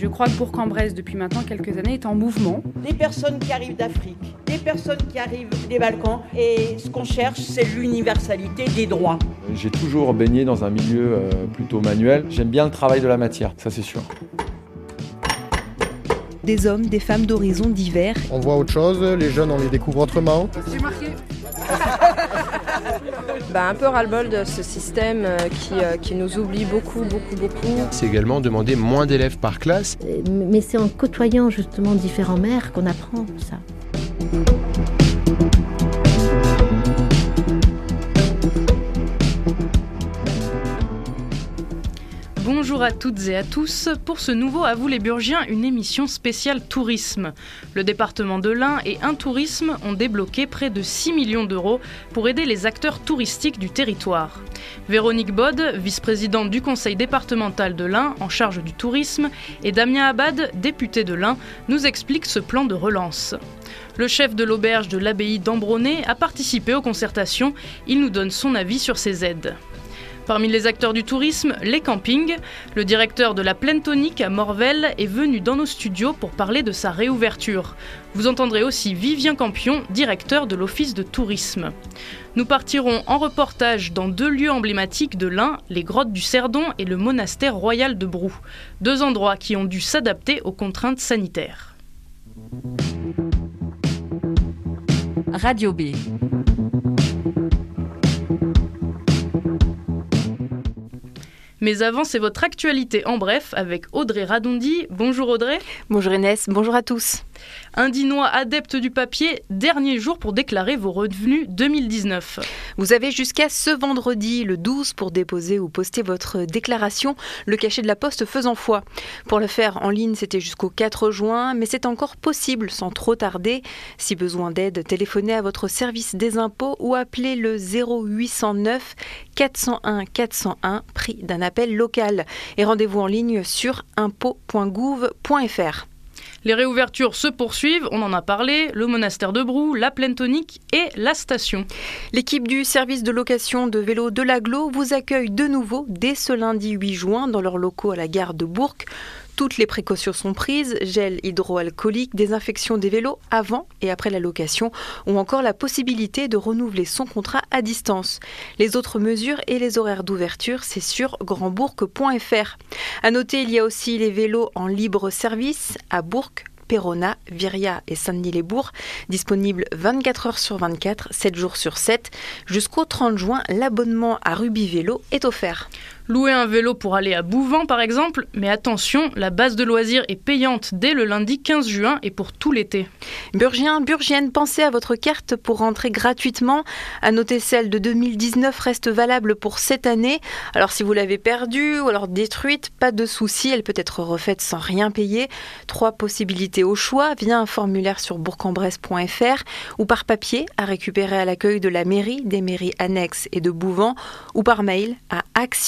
Je crois que Bourg-en-Bresse, depuis maintenant quelques années, est en mouvement. Des personnes qui arrivent d'Afrique, des personnes qui arrivent des Balkans, et ce qu'on cherche, c'est l'universalité des droits. J'ai toujours baigné dans un milieu plutôt manuel. J'aime bien le travail de la matière, ça c'est sûr. Des hommes, des femmes d'horizons divers. On voit autre chose, les jeunes on les découvre autrement. C'est marqué. Un peu ras-le-bol de ce système qui nous oublie beaucoup. C'est également demander moins d'élèves par classe. Mais c'est en côtoyant justement différents maires qu'on apprend ça. Bonjour à toutes et à tous. Pour ce nouveau À vous les Burgiens, une émission spéciale tourisme. Le département de l'Ain et Intourisme ont débloqué près de 6 millions d'euros pour aider les acteurs touristiques du territoire. Véronique Bode, vice-présidente du conseil départemental de l'Ain en charge du tourisme, et Damien Abad, député de l'Ain, nous expliquent ce plan de relance. Le chef de l'auberge de l'abbaye d'Ambronay a participé aux concertations. Il nous donne son avis sur ces aides. Parmi les acteurs du tourisme, les campings. Le directeur de la Plaine Tonique à Morvel est venu dans nos studios pour parler de sa réouverture. Vous entendrez aussi Vivien Campion, directeur de l'Office de tourisme. Nous partirons en reportage dans 2 lieux emblématiques de l'Ain, les grottes du Cerdon et le monastère royal de Brou. 2 endroits qui ont dû s'adapter aux contraintes sanitaires. Radio B. Mais avant, c'est votre actualité en bref avec Audrey Radondi. Bonjour Audrey. Bonjour Inès, bonjour à tous. Indinois adepte du papier, dernier jour pour déclarer vos revenus 2019. Vous avez jusqu'à ce vendredi, le 12, pour déposer ou poster votre déclaration, le cachet de la poste faisant foi. Pour le faire en ligne, c'était jusqu'au 4 juin, mais c'est encore possible sans trop tarder. Si besoin d'aide, téléphonez à votre service des impôts ou appelez le 0809 401 401, prix d'un appel local. Et rendez-vous en ligne sur impôts.gouv.fr. Les réouvertures se poursuivent, on en a parlé, le monastère de Brou, la Plaine Tonique et la station. L'équipe du service de location de vélos de l'Agglo vous accueille de nouveau dès ce lundi 8 juin dans leurs locaux à la gare de Bourg. Toutes les précautions sont prises, gel hydroalcoolique, désinfection des vélos avant et après la location ou encore la possibilité de renouveler son contrat à distance. Les autres mesures et les horaires d'ouverture, c'est sur grandbourg.fr. À noter, il y a aussi les vélos en libre service à Bourg, Péronat, Viria et Saint-Denis-les-Bourgs, disponibles 24 heures sur 24, 7 jours sur 7. Jusqu'au 30 juin, l'abonnement à Ruby Vélo est offert. Louer un vélo pour aller à Bouvant par exemple, mais attention, la base de loisirs est payante dès le lundi 15 juin et pour tout l'été. Burgiens, Burgiennes, pensez à votre carte pour rentrer gratuitement. À noter, celle de 2019 reste valable pour cette année. Alors si vous l'avez perdue ou alors détruite, pas de souci, elle peut être refaite sans rien payer. 3 possibilités au choix, via un formulaire sur bourg-en-bresse.fr ou par papier à récupérer à l'accueil de la mairie, des mairies annexes et de Bouvant ou par mail à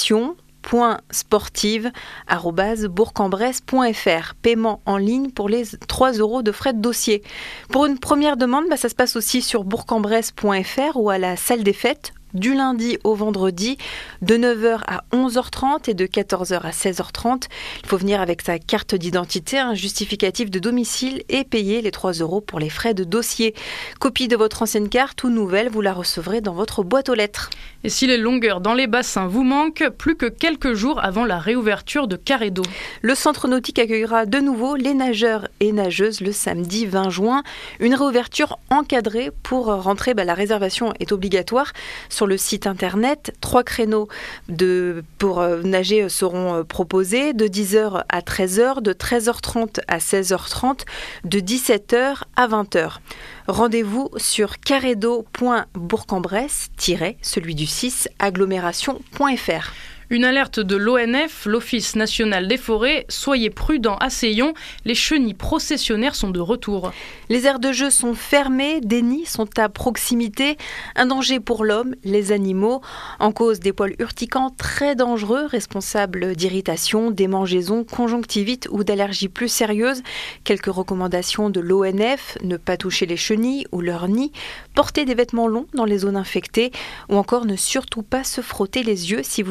action.sportive@bourg-en-bresse.fr. Paiement en ligne pour les 3 € de frais de dossier. Pour une première demande, ça se passe aussi sur bourg-en-bresse.fr ou à la salle des fêtes du lundi au vendredi, de 9h à 11h30 et de 14h à 16h30. Il faut venir avec sa carte d'identité, un justificatif de domicile et payer les 3 € pour les frais de dossier. Copie de votre ancienne carte ou nouvelle, vous la recevrez dans votre boîte aux lettres. Et si les longueurs dans les bassins vous manquent, plus que quelques jours avant la réouverture de Carédo. Le centre nautique accueillera de nouveau les nageurs et nageuses le samedi 20 juin. Une réouverture encadrée pour rentrer, la réservation est obligatoire. Sur le site internet, 3 créneaux pour nager seront proposés, de 10h à 13h, de 13h30 à 16h30, de 17h à 20h. Rendez-vous sur caredo.bourg-en-bresse, celui du 6, agglomération.fr. Une alerte de l'ONF, l'Office national des forêts. Soyez prudents à Seillon, les chenilles processionnaires sont de retour. Les aires de jeu sont fermées, des nids sont à proximité. Un danger pour l'homme, les animaux. En cause des poils urticants très dangereux, responsables d'irritation, démangeaisons, conjonctivite ou d'allergies plus sérieuses. Quelques recommandations de l'ONF, ne pas toucher les chenilles ou leurs nids, porter des vêtements longs dans les zones infectées ou encore ne surtout pas se frotter les yeux si vous avez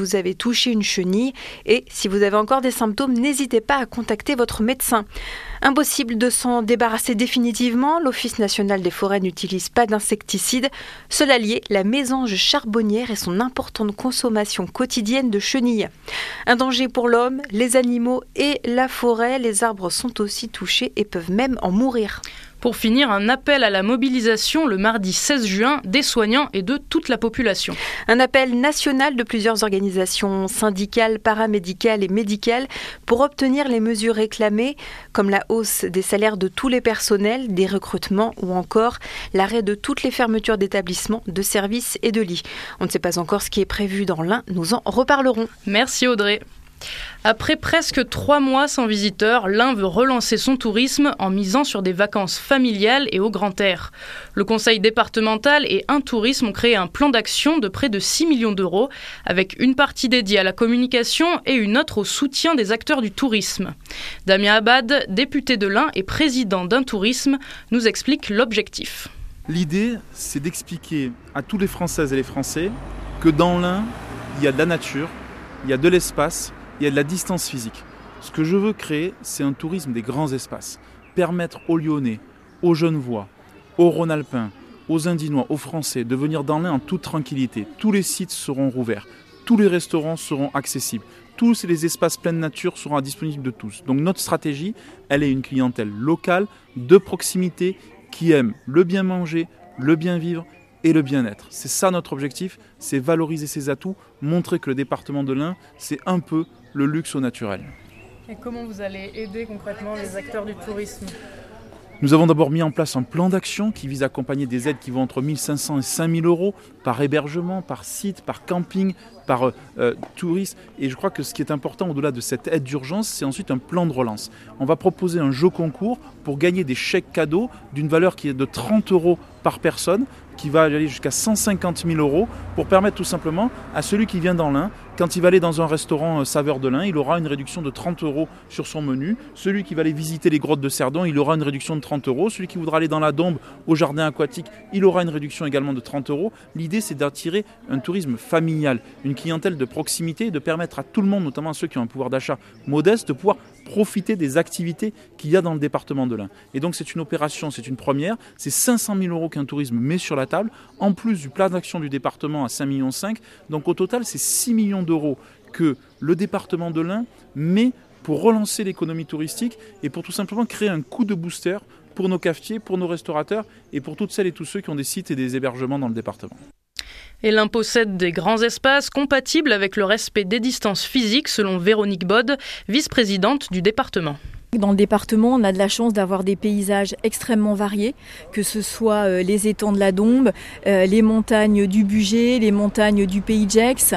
toucher une chenille. Et si vous avez encore des symptômes, n'hésitez pas à contacter votre médecin. Impossible de s'en débarrasser définitivement, l'Office national des forêts n'utilise pas d'insecticides. Cela lié, la mésange charbonnière et son importante consommation quotidienne de chenilles. Un danger pour l'homme, les animaux et la forêt. Les arbres sont aussi touchés et peuvent même en mourir. Pour finir, un appel à la mobilisation le mardi 16 juin des soignants et de toute la population. Un appel national de plusieurs organisations syndicales, paramédicales et médicales pour obtenir les mesures réclamées, comme la hausse des salaires de tous les personnels, des recrutements ou encore l'arrêt de toutes les fermetures d'établissements, de services et de lits. On ne sait pas encore ce qui est prévu dans l'Ain, nous en reparlerons. Merci Audrey. Après presque 3 mois sans visiteurs, l'Ain veut relancer son tourisme en misant sur des vacances familiales et au grand air. Le conseil départemental et Un Tourisme ont créé un plan d'action de près de 6 millions d'euros, avec une partie dédiée à la communication et une autre au soutien des acteurs du tourisme. Damien Abad, député de l'Ain et président d'Un Tourisme, nous explique l'objectif. L'idée, c'est d'expliquer à tous les Françaises et les Français que dans l'Ain, il y a de la nature, il y a de l'espace, il y a de la distance physique. Ce que je veux créer, c'est un tourisme des grands espaces. Permettre aux Lyonnais, aux Genevois, aux Rhône-Alpins, aux Indinois, aux Français de venir dans l'Ain en toute tranquillité. Tous les sites seront rouverts, tous les restaurants seront accessibles, tous les espaces pleins de nature seront disponibles de tous. Donc notre stratégie, elle est une clientèle locale, de proximité, qui aime le bien manger, le bien vivre et le bien-être. C'est ça notre objectif, c'est valoriser ses atouts, montrer que le département de l'Ain, c'est un peu le luxe au naturel. Et comment vous allez aider concrètement les acteurs du tourisme ? Nous avons d'abord mis en place un plan d'action qui vise à accompagner des aides qui vont entre 1 500 et 5 000 euros par hébergement, par site, par camping, par tourisme. Et je crois que ce qui est important au-delà de cette aide d'urgence, c'est ensuite un plan de relance. On va proposer un jeu concours pour gagner des chèques cadeaux d'une valeur qui est de 30 euros par personne, qui va aller jusqu'à 150 000 euros pour permettre tout simplement à celui qui vient dans l'Ain, quand il va aller dans un restaurant Saveur de l'Ain, il aura une réduction de 30 euros sur son menu. Celui qui va aller visiter les grottes de Cerdon, il aura une réduction de 30 euros. Celui qui voudra aller dans la Dombe, au jardin aquatique, il aura une réduction également de 30 euros. L'idée, c'est d'attirer un tourisme familial, une clientèle de proximité, de permettre à tout le monde, notamment à ceux qui ont un pouvoir d'achat modeste, de pouvoir profiter des activités qu'il y a dans le département de l'Ain. Et donc c'est une opération, c'est une première, c'est 500 000 euros qu'un tourisme met sur la table, en plus du plan d'action du département à 5,5 millions. Donc au total, c'est 6 millions d'euros que le département de l'Ain met pour relancer l'économie touristique et pour tout simplement créer un coup de booster pour nos cafetiers, pour nos restaurateurs et pour toutes celles et tous ceux qui ont des sites et des hébergements dans le département. Et l'Ain possède des grands espaces compatibles avec le respect des distances physiques, selon Véronique Bode, vice-présidente du département. Dans le département, on a de la chance d'avoir des paysages extrêmement variés, que ce soit les étangs de la Dombe, les montagnes du Bugey, les montagnes du Pays d'Gex,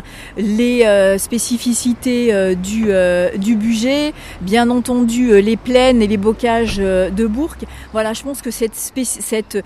les spécificités du Bugey, bien entendu les plaines et les bocages de Bourg. Voilà, je pense que cette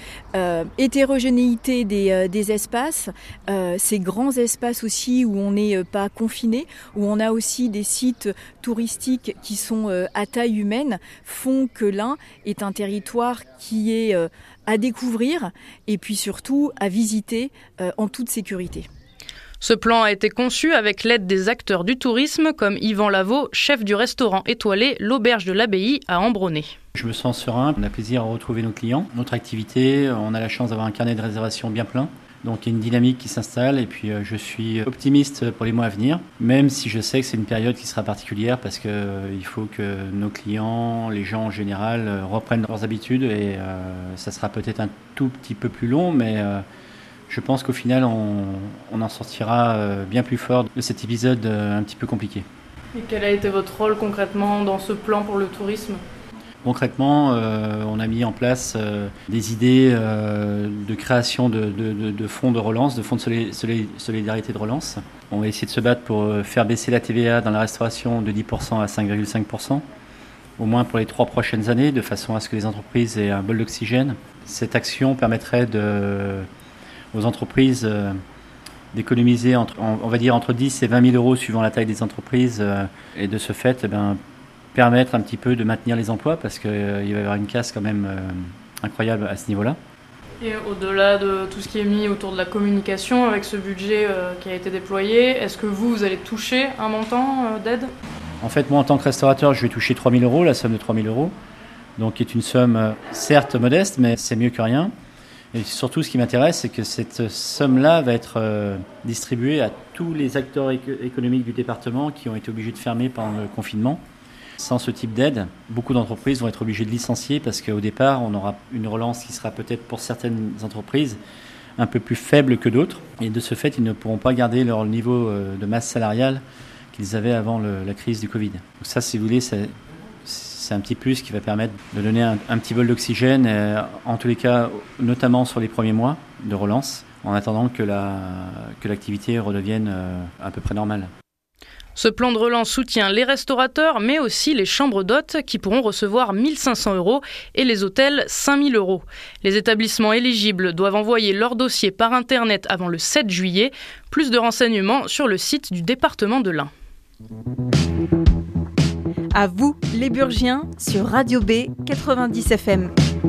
hétérogénéité des espaces, ces grands espaces aussi où on n'est pas confiné, où on a aussi des sites touristiques qui sont à taille humaine, font que l'Ain est un territoire qui est à découvrir et puis surtout à visiter en toute sécurité. Ce plan a été conçu avec l'aide des acteurs du tourisme comme Yvan Lavaux, chef du restaurant étoilé L'Auberge de l'Abbaye à Ambronay. Je me sens serein, on a plaisir à retrouver nos clients, notre activité, on a la chance d'avoir un carnet de réservation bien plein. Donc il y a une dynamique qui s'installe et puis je suis optimiste pour les mois à venir, même si je sais que c'est une période qui sera particulière parce qu'il faut que nos clients, les gens en général, reprennent leurs habitudes et ça sera peut-être un tout petit peu plus long, mais je pense qu'au final on en sortira bien plus fort de cet épisode un petit peu compliqué. Et quel a été votre rôle concrètement dans ce plan pour le tourisme ? Concrètement, on a mis en place des idées de création de fonds de relance, de fonds de solidarité de relance. On va essayer de se battre pour faire baisser la TVA dans la restauration de 10% à 5,5%, au moins pour les 3 prochaines années, de façon à ce que les entreprises aient un bol d'oxygène. Cette action permettrait aux entreprises d'économiser on va dire entre 10 et 20 000 euros suivant la taille des entreprises et de ce fait, permettre un petit peu de maintenir les emplois parce qu'il va y avoir une casse quand même incroyable à ce niveau-là. Et au-delà de tout ce qui est mis autour de la communication, avec ce budget qui a été déployé, est-ce que vous allez toucher un montant d'aide ? En fait, moi, en tant que restaurateur, je vais toucher 3 000 €, la somme de 3 000 €, donc qui est une somme certes modeste, mais c'est mieux que rien. Et surtout, ce qui m'intéresse, c'est que cette somme-là va être distribuée à tous les acteurs économiques du département qui ont été obligés de fermer pendant le confinement. Sans ce type d'aide, beaucoup d'entreprises vont être obligées de licencier parce qu'au départ, on aura une relance qui sera peut-être pour certaines entreprises un peu plus faible que d'autres. Et de ce fait, ils ne pourront pas garder leur niveau de masse salariale qu'ils avaient avant la crise du Covid. Donc ça, si vous voulez, c'est un petit plus qui va permettre de donner un petit bol d'oxygène, en tous les cas, notamment sur les premiers mois de relance, en attendant que l'activité redevienne à peu près normale. Ce plan de relance soutient les restaurateurs, mais aussi les chambres d'hôtes qui pourront recevoir 1 500 € et les hôtels 5 000 €. Les établissements éligibles doivent envoyer leur dossier par Internet avant le 7 juillet. Plus de renseignements sur le site du département de l'Ain. À vous, les Burgiens, sur Radio B 90 FM.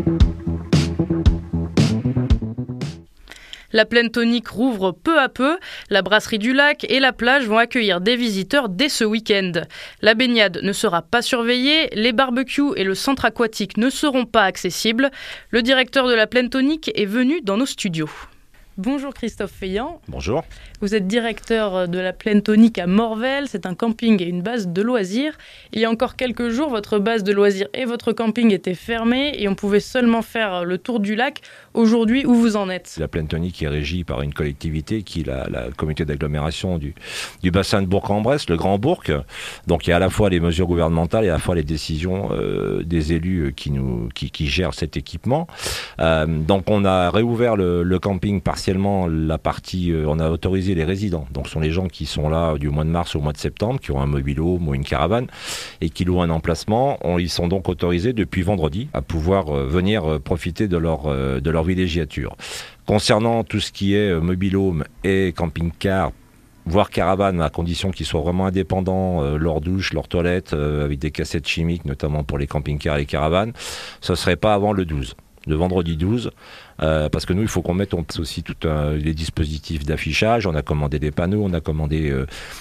La Plaine Tonique rouvre peu à peu. La brasserie du lac et la plage vont accueillir des visiteurs dès ce week-end. La baignade ne sera pas surveillée, les barbecues et le centre aquatique ne seront pas accessibles. Le directeur de la Plaine Tonique est venu dans nos studios. Bonjour Christophe Feillant. Bonjour. Vous êtes directeur de la Plaine Tonique à Morvel. C'est un camping et une base de loisirs. Il y a encore quelques jours, votre base de loisirs et votre camping étaient fermés et on pouvait seulement faire le tour du lac. Aujourd'hui, où vous en êtes ? La Plaine Tonique est régie par une collectivité qui est la communauté d'agglomération du bassin de Bourg-en-Bresse, le Grand Bourg. Donc il y a à la fois les mesures gouvernementales et à la fois les décisions des élus qui gèrent cet équipement. Donc on a réouvert le camping partiellement, la partie, on a autorisé les résidents. Donc ce sont les gens qui sont là du mois de mars au mois de septembre, qui ont un mobil-home ou une caravane et qui louent un emplacement. Ils sont donc autorisés depuis vendredi à pouvoir venir profiter de leur villégiature. Concernant tout ce qui est mobil-home et camping-car, voire caravane, à condition qu'ils soient vraiment indépendants, leur douche, leur toilette, avec des cassettes chimiques, notamment pour les camping-cars et les caravanes, ce ne serait pas avant le 12. Le vendredi 12, parce que nous, il faut qu'on mette aussi tous les dispositifs d'affichage. On a commandé des panneaux, on a commandé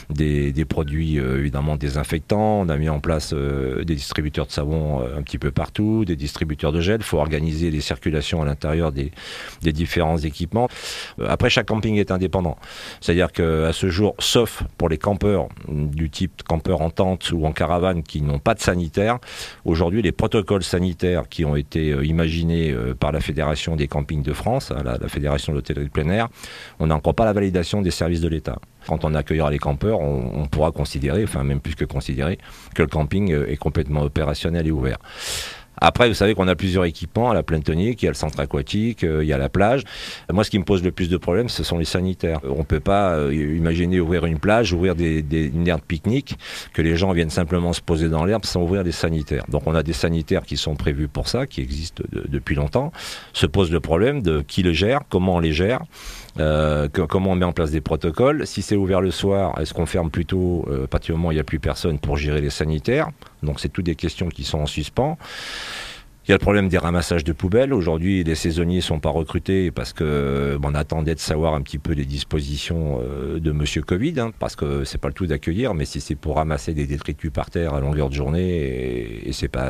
des produits évidemment désinfectants, on a mis en place des distributeurs de savon un petit peu partout, des distributeurs de gel. Il faut organiser les circulations à l'intérieur des différents équipements. Après, chaque camping est indépendant. C'est-à-dire qu'à ce jour, sauf pour les campeurs du type campeurs en tente ou en caravane qui n'ont pas de sanitaire, aujourd'hui, les protocoles sanitaires qui ont été imaginés par la Fédération des campings de France, la Fédération de l'hôtellerie de plein air, on n'a encore pas la validation des services de l'État. Quand on accueillera les campeurs, on pourra considérer, enfin même plus que considérer, que le camping est complètement opérationnel et ouvert. Après, vous savez qu'on a plusieurs équipements à la Plaine Tonique, il y a le centre aquatique, il y a la plage. Moi, ce qui me pose le plus de problèmes, ce sont les sanitaires. On ne peut pas imaginer ouvrir une plage, ouvrir une aire de pique-nique, que les gens viennent simplement se poser dans l'herbe sans ouvrir des sanitaires. Donc on a des sanitaires qui sont prévus pour ça, qui existent depuis longtemps. Se pose le problème de qui le gère, comment on les gère. Comment on met en place des protocoles. Si c'est ouvert le soir, est-ce qu'on ferme plutôt à partir du moment où il n'y a plus personne pour gérer les sanitaires? Donc c'est toutes des questions qui sont en suspens. Il y a le problème des ramassages de poubelles. Aujourd'hui, les saisonniers ne sont pas recrutés parce qu'on attendait de savoir un petit peu les dispositions de Monsieur Covid, parce que c'est pas le tout d'accueillir, mais si c'est pour ramasser des détritus par terre à longueur de journée,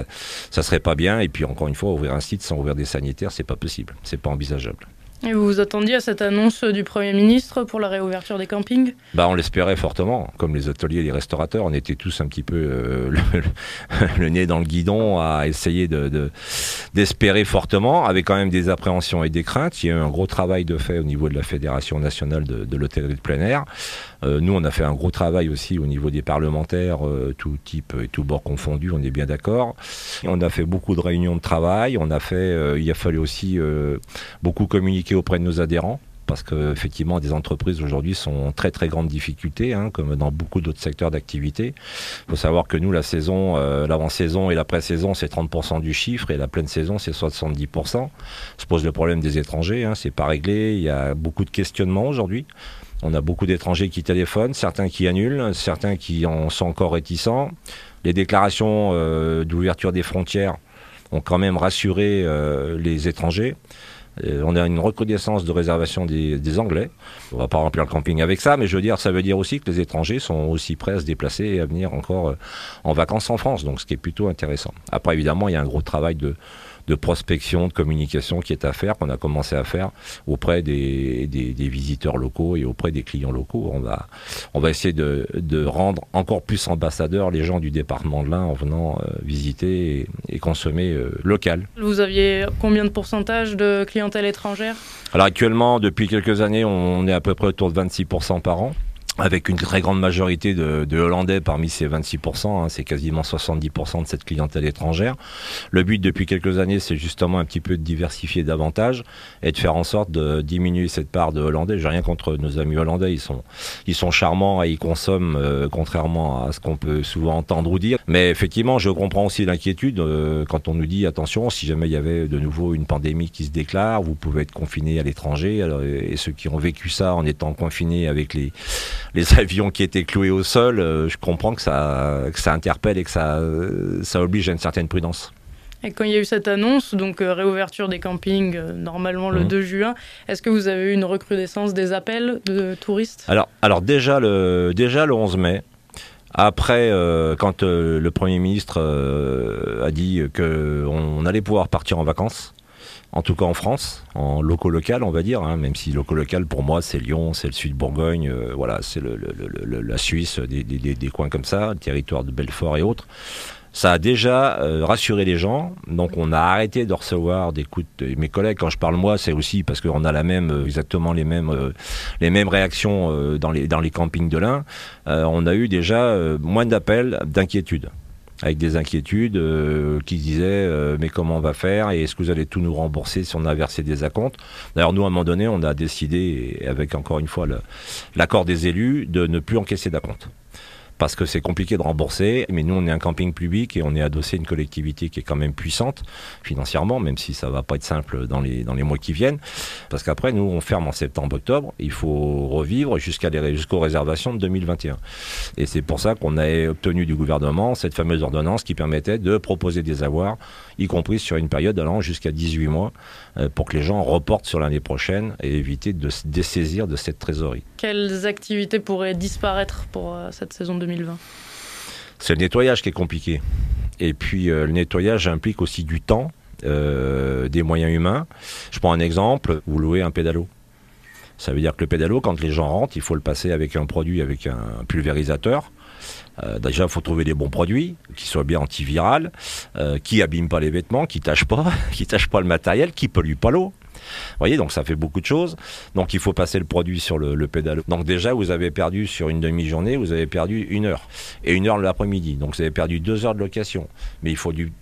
ça serait pas bien. Et puis encore une fois, ouvrir un site sans ouvrir des sanitaires, c'est pas possible, c'est pas envisageable. Et vous vous attendiez à cette annonce du Premier ministre pour la réouverture des campings ? On l'espérait fortement. Comme les hôteliers et les restaurateurs, on était tous un petit peu le nez dans le guidon à essayer d'espérer fortement, avec quand même des appréhensions et des craintes. Il y a eu un gros travail de fait au niveau de la Fédération nationale de l'hôtellerie de plein air. Nous, on a fait un gros travail aussi au niveau des parlementaires, tout type et tout bord confondu, on est bien d'accord. On a fait beaucoup de réunions de travail. Il a fallu aussi beaucoup communiquer auprès de nos adhérents, parce qu'effectivement des entreprises aujourd'hui sont en très très grande difficulté, comme dans beaucoup d'autres secteurs d'activité. Il faut savoir que nous, la saison, l'avant-saison et l'après-saison, c'est 30% du chiffre, et la pleine saison, c'est 70%. Se pose le problème des étrangers, c'est pas réglé, il y a beaucoup de questionnements aujourd'hui. On a beaucoup d'étrangers qui téléphonent, certains qui annulent, certains qui en sont encore réticents. Les déclarations d'ouverture des frontières ont quand même rassuré les étrangers. On a une recrudescence de réservation des Anglais. On ne va pas remplir le camping avec ça, mais ça veut dire aussi que les étrangers sont aussi prêts à se déplacer et à venir encore en vacances en France, donc ce qui est plutôt intéressant. Après, évidemment, il y a un gros travail de prospection, de communication qui est à faire, qu'on a commencé à faire auprès des visiteurs locaux et auprès des clients locaux. On va essayer de rendre encore plus ambassadeurs les gens du département de l'Ain en venant visiter et consommer local. Vous aviez combien de pourcentage de clientèle étrangère ? Alors actuellement, depuis quelques années, on est à peu près autour de 26% par an, avec une très grande majorité de Hollandais parmi ces 26%, c'est quasiment 70% de cette clientèle étrangère. Le but depuis quelques années, c'est justement un petit peu de diversifier davantage et de faire en sorte de diminuer cette part de Hollandais. J'ai rien contre nos amis hollandais, ils sont charmants et ils consomment contrairement à ce qu'on peut souvent entendre ou dire. Mais effectivement, je comprends aussi l'inquiétude quand on nous dit attention, si jamais il y avait de nouveau une pandémie qui se déclare, vous pouvez être confinés à l'étranger. Et ceux qui ont vécu ça en étant confinés avec les avions qui étaient cloués au sol, je comprends que ça interpelle et que ça oblige à une certaine prudence. Et quand il y a eu cette annonce, donc réouverture des campings normalement le 2 juin, est-ce que vous avez eu une recrudescence des appels de touristes ? Alors déjà le 11 mai, après quand le Premier ministre a dit qu'on allait pouvoir partir en vacances, en tout cas en France, en local, on va dire, même si local pour moi c'est Lyon, c'est le sud Bourgogne, c'est la Suisse, des coins comme ça, le territoire de Belfort et autres. Ça a déjà rassuré les gens, donc on a arrêté de recevoir des coups de mes collègues. Quand je parle moi, c'est aussi parce qu'on a exactement les mêmes réactions dans les campings de l'Ain. On a eu déjà moins d'appels, d'inquiétudes. Avec des inquiétudes qui disaient mais comment on va faire et est-ce que vous allez tout nous rembourser si on a versé des acomptes. D'ailleurs nous à un moment donné on a décidé, et avec encore une fois l'accord des élus, de ne plus encaisser d'acomptes. Parce que c'est compliqué de rembourser, mais nous on est un camping public et on est adossé à une collectivité qui est quand même puissante financièrement, même si ça va pas être simple dans les mois qui viennent, parce qu'après nous on ferme en septembre-octobre, il faut revivre jusqu'aux réservations de 2021. Et c'est pour ça qu'on a obtenu du gouvernement cette fameuse ordonnance qui permettait de proposer des avoirs, y compris sur une période allant jusqu'à 18 mois, pour que les gens reportent sur l'année prochaine et éviter de se dessaisir de cette trésorerie. Quelles activités pourraient disparaître pour cette saison 2020 ? C'est le nettoyage qui est compliqué. Et puis le nettoyage implique aussi du temps, des moyens humains. Je prends un exemple, vous louez un pédalo. Ça veut dire que le pédalo, quand les gens rentrent, il faut le passer avec un produit, avec un pulvérisateur. Déjà, il faut trouver des bons produits qui soient bien antivirales, qui n'abîment pas les vêtements, qui ne tâchent pas le matériel, qui ne polluent pas l'eau. Vous voyez, donc ça fait beaucoup de choses. Donc il faut passer le produit sur le pédalo. Donc déjà, vous avez perdu sur une demi-journée, vous avez perdu 1 heure. Et 1 heure l'après-midi. Donc vous avez perdu 2 heures de location. Mais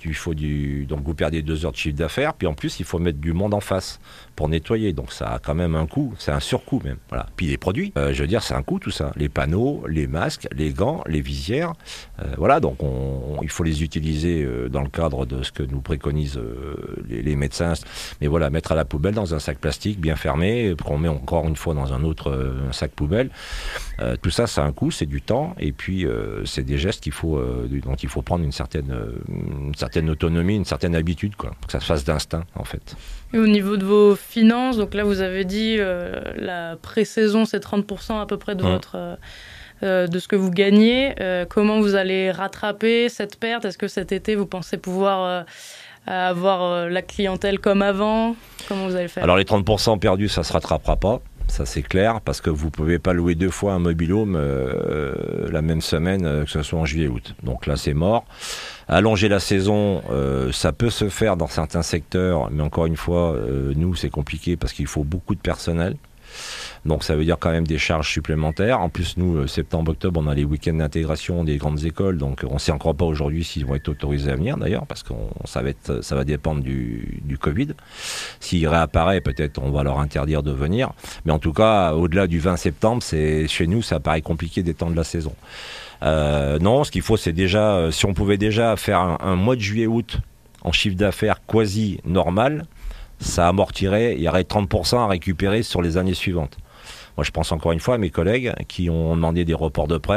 donc vous perdez 2 heures de chiffre d'affaires. Puis en plus, il faut mettre du monde en face pour nettoyer. Donc ça a quand même un coût. C'est un surcoût même. Voilà. Puis les produits, je veux dire, c'est un coût tout ça. Les panneaux, les masques, les gants, les visières. Voilà, donc il faut les utiliser dans le cadre de ce que nous préconisent les médecins. Mais voilà, mettre à la poubelle dans un sac plastique bien fermé, qu'on met encore une fois dans un autre sac poubelle. Tout ça, ça a un coût, c'est du temps, et puis c'est des gestes dont il faut prendre une certaine autonomie, une certaine habitude, quoi, que ça se fasse d'instinct, en fait. Et au niveau de vos finances, donc là, vous avez dit la pré-saison, c'est 30% à peu près de de ce que vous gagnez. Comment vous allez rattraper cette perte ? Est-ce que cet été, vous pensez pouvoir avoir la clientèle comme avant ? Comment vous allez faire ? Alors les 30% perdus, ça ne se rattrapera pas, ça c'est clair, parce que vous ne pouvez pas louer 2 fois un mobil-home la même semaine, que ce soit en juillet-août. Donc là c'est mort. Allonger la saison, ça peut se faire dans certains secteurs, mais encore une fois, nous c'est compliqué parce qu'il faut beaucoup de personnel. Donc ça veut dire quand même des charges supplémentaires. En plus, nous, septembre-octobre, on a les week-ends d'intégration des grandes écoles. Donc on ne sait encore pas aujourd'hui s'ils vont être autorisés à venir d'ailleurs, parce que ça va dépendre du Covid. S'il réapparaît, peut-être on va leur interdire de venir. Mais en tout cas, au-delà du 20 septembre, chez nous, ça paraît compliqué d'étendre la saison. Non, ce qu'il faut, c'est déjà, si on pouvait déjà faire un mois de juillet-août en chiffre d'affaires quasi normal, ça amortirait, il y aurait 30% à récupérer sur les années suivantes. Moi, je pense encore une fois à mes collègues qui ont demandé des reports de prêts,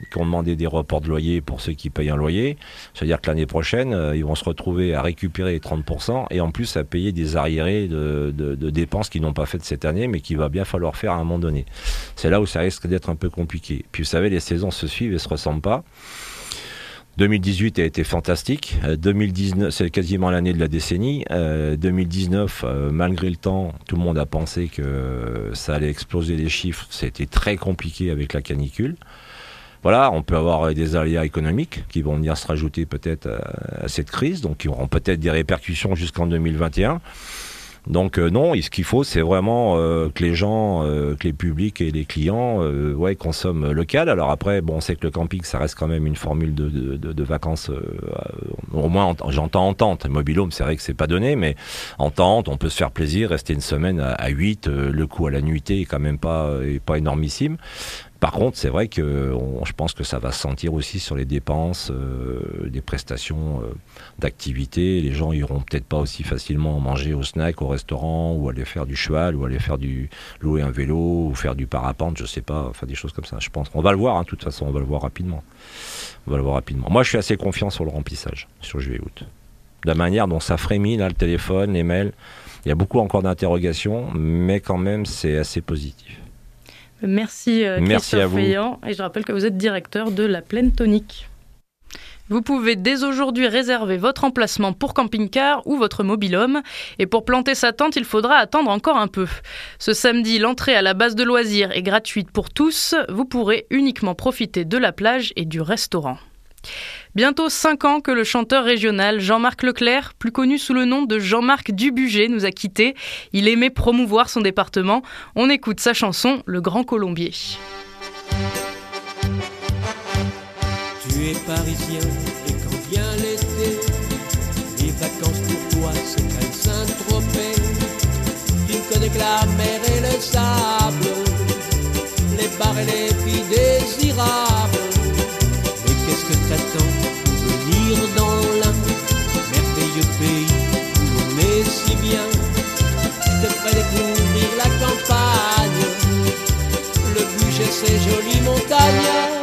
qui ont demandé des reports de loyer pour ceux qui payent un loyer. C'est-à-dire que l'année prochaine, ils vont se retrouver à récupérer les 30% et en plus à payer des arriérés de dépenses qu'ils n'ont pas faites cette année, mais qu'il va bien falloir faire à un moment donné. C'est là où ça risque d'être un peu compliqué. Puis vous savez, les saisons se suivent et se ressemblent pas. 2018 a été fantastique. 2019, c'est quasiment l'année de la décennie. 2019, malgré le temps, tout le monde a pensé que ça allait exploser les chiffres. C'était très compliqué avec la canicule. Voilà, on peut avoir des aléas économiques qui vont venir se rajouter peut-être à cette crise, donc qui auront peut-être des répercussions jusqu'en 2021. Donc non, ce qu'il faut, c'est vraiment que les gens, que les publics et les clients consomment local. Alors après, bon, on sait que le camping, ça reste quand même une formule de vacances, au moins j'entends en tente. Mobil-home, c'est vrai que c'est pas donné, mais en tente, on peut se faire plaisir, rester une semaine à 8, le coût à la nuitée est quand même pas énormissime. Par contre, c'est vrai que je pense que ça va se sentir aussi sur les dépenses, des prestations d'activité. Les gens iront peut-être pas aussi facilement manger au snack, au restaurant, ou aller faire du cheval, ou aller louer un vélo, ou faire du parapente, je sais pas, enfin des choses comme ça. Je pense. On va le voir, de toute façon, on va le voir rapidement. Moi, je suis assez confiant sur le remplissage, sur juillet-août. De la manière dont ça frémit, là, le téléphone, les mails, il y a beaucoup encore d'interrogations, mais quand même, c'est assez positif. Merci Christophe Veillant, et je rappelle que vous êtes directeur de la Plaine Tonique. Vous pouvez dès aujourd'hui réserver votre emplacement pour camping-car ou votre mobil-home. Et pour planter sa tente, il faudra attendre encore un peu. Ce samedi, l'entrée à la base de loisirs est gratuite pour tous. Vous pourrez uniquement profiter de la plage et du restaurant. Bientôt 5 ans que le chanteur régional Jean-Marc Leclerc, plus connu sous le nom de Jean-Marc Dubuget, nous a quittés. Il aimait promouvoir son département. On écoute sa chanson « Le Grand Colombier ». Tu es parisien et quand vient l'été, les vacances pour toi c'est qu'à Saint-Tropez. Tu ne connais que la mer et le sable, les bars et les filles désirables. Mais qu'est-ce que t'attends pour venir dans l'un merveilleux pays où l'on est si bien? Je te ferai découvrir la campagne, le Bugey, ses jolies montagnes.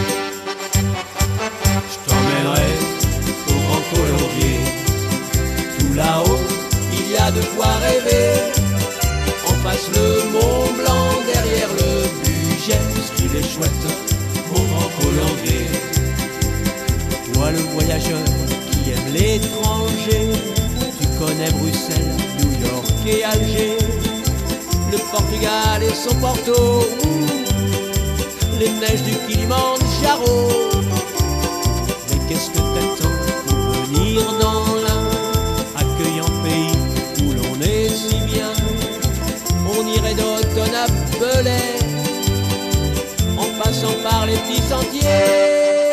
Au Grand Colombier, tout là-haut, il y a de quoi rêver. En face le Mont Blanc, derrière le Bugey, ce qu'il est chouette, mon Grand Colombier. Toi le voyageur qui aime l'étranger, tu connais Bruxelles, New York et Alger, le Portugal et son Porto, les neiges du Kilimandjaro. Qu'est-ce que t'attends pour venir dans l'un accueillant pays où l'on est si bien? On irait d'automne à Belay en passant par les petits sentiers.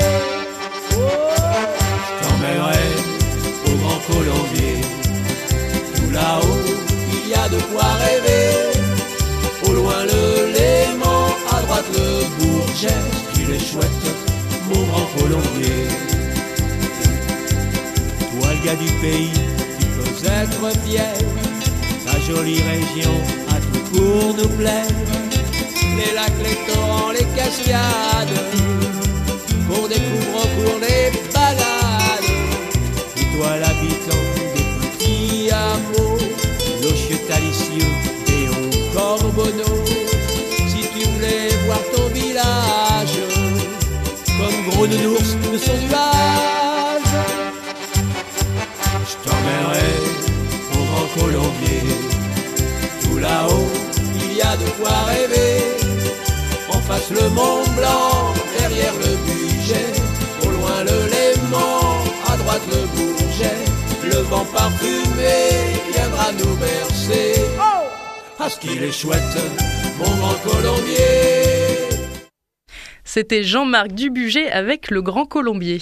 Je t'emmènerai au Grand Colombier, tout là-haut il y a de quoi rêver. Au loin le Léman, à droite le Bourget, il est chouette mon Grand Colombier. Toi le gars du pays, tu peux être fier, ta jolie région a tout pour nous plaire. Les lacs, les torrents, les cascades, qu'on découvre au cours des balades. Et toi l'habitant des petits hameaux, Lochieu-Talicieux et au Corbonneau, si tu voulais voir ton village comme gros nounours de son nuage, je t'emmènerai au Grand Colombier. Tout là-haut, il y a de quoi rêver. En face le Mont Blanc, derrière le Bugey, au loin le Léman, à droite le Bourget. Le vent parfumé viendra nous bercer. Oh, parce qu'il est chouette, mon Grand Colombier. C'était Jean-Marc Dubuget avec Le Grand Colombier.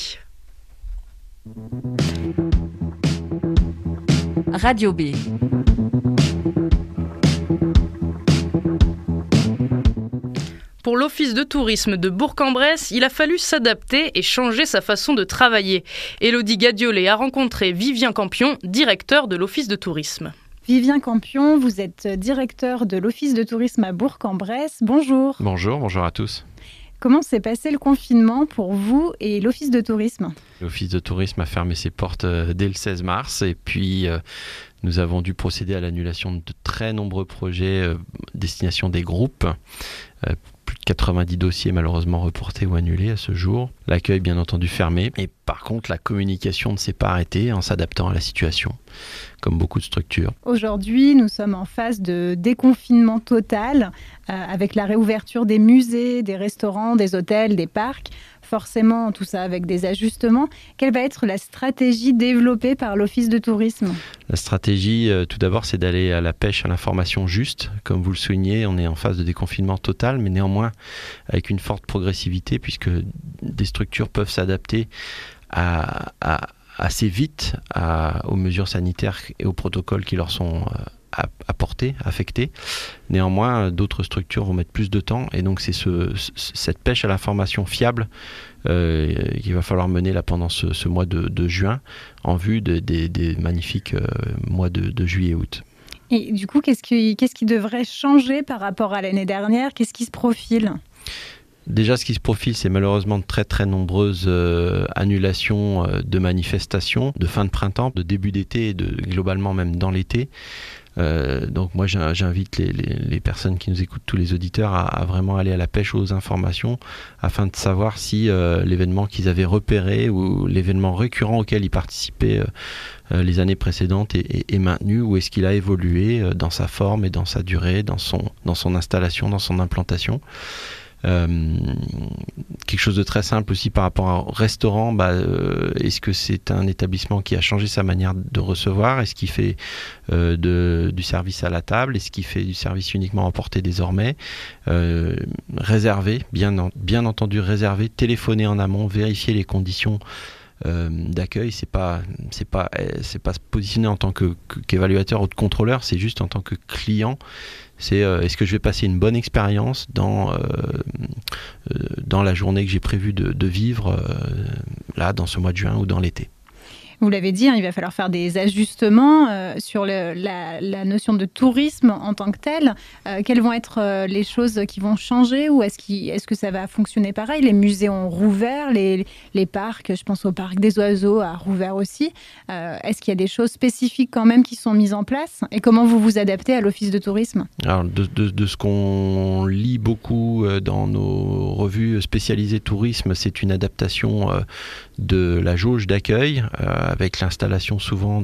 Radio B. Pour l'Office de tourisme de Bourg-en-Bresse, il a fallu s'adapter et changer sa façon de travailler. Élodie Gadiolet a rencontré Vivien Campion, directeur de l'Office de tourisme. Vivien Campion, vous êtes directeur de l'Office de tourisme à Bourg-en-Bresse. Bonjour. Bonjour à tous. Comment s'est passé le confinement pour vous et l'Office de tourisme ? L'Office de tourisme a fermé ses portes dès le 16 mars et puis nous avons dû procéder à l'annulation de très nombreux projets destination des groupes. Plus de 90 dossiers malheureusement reportés ou annulés à ce jour. L'accueil bien entendu fermé. Et par contre, la communication ne s'est pas arrêtée en s'adaptant à la situation, comme beaucoup de structures. Aujourd'hui, nous sommes en phase de déconfinement total avec la réouverture des musées, des restaurants, des hôtels, des parcs. Forcément, tout ça avec des ajustements. Quelle va être la stratégie développée par l'Office de tourisme ? La stratégie, tout d'abord, c'est d'aller à la pêche à l'information juste. Comme vous le soulignez, on est en phase de déconfinement total, mais néanmoins avec une forte progressivité, puisque des structures peuvent s'adapter assez vite aux mesures sanitaires et aux protocoles qui leur sont affectés. Néanmoins, d'autres structures vont mettre plus de temps et donc c'est cette pêche à l'information fiable qu'il va falloir mener là pendant ce mois de juin en vue des magnifiques mois de juillet et août. Et du coup, qu'est-ce qui devrait changer par rapport à l'année dernière ? Qu'est-ce qui se profile ? Déjà, ce qui se profile, c'est malheureusement de très très nombreuses annulations de manifestations de fin de printemps, de début d'été et globalement même dans l'été. Donc moi j'invite les personnes qui nous écoutent, tous les auditeurs à vraiment aller à la pêche aux informations afin de savoir si l'événement qu'ils avaient repéré ou l'événement récurrent auquel ils participaient les années précédentes est maintenu ou est-ce qu'il a évolué dans sa forme et dans sa durée, dans son installation, dans son implantation. Quelque chose de très simple aussi par rapport au restaurant, est-ce que c'est un établissement qui a changé sa manière de recevoir? Est-ce qu'il fait du service à la table? Est-ce qu'il fait du service uniquement emporté désormais? Réserver, bien entendu réserver, téléphoner en amont, vérifier les conditions d'accueil. C'est pas se positionner en tant qu'évaluateur ou de contrôleur, c'est juste en tant que client. C'est est-ce que je vais passer une bonne expérience dans la journée que j'ai prévu de vivre là dans ce mois de juin ou dans l'été. Vous l'avez dit, il va falloir faire des ajustements sur la notion de tourisme en tant que tel. Quelles vont être les choses qui vont changer ou est-ce que ça va fonctionner pareil? Les musées ont rouvert, les parcs, je pense au parc des oiseaux a rouvert aussi. Est-ce qu'il y a des choses spécifiques quand même qui sont mises en place? Et comment vous vous adaptez à l'Office de tourisme? Alors, de ce qu'on lit beaucoup dans nos revues spécialisées tourisme, c'est une adaptation de la jauge d'accueil avec l'instauration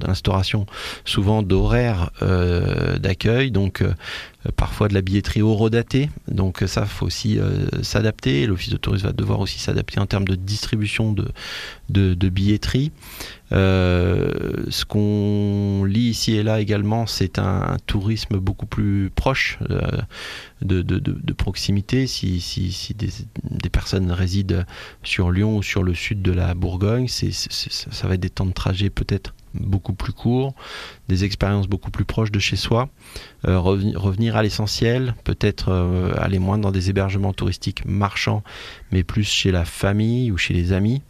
souvent d'horaires d'accueil, donc parfois de la billetterie horodatée, donc ça faut aussi s'adapter. L'Office de tourisme va devoir aussi s'adapter en termes de distribution de billetterie. Ce qu'on lit ici et là également, c'est un tourisme beaucoup plus proche de proximité. Si des personnes résident sur Lyon ou sur le sud de la Bourgogne, ça va être des temps de trajet peut-être beaucoup plus courts, des expériences beaucoup plus proches de chez soi, revenir à l'essentiel, peut-être aller moins dans des hébergements touristiques marchands, mais plus chez la famille ou chez les amis.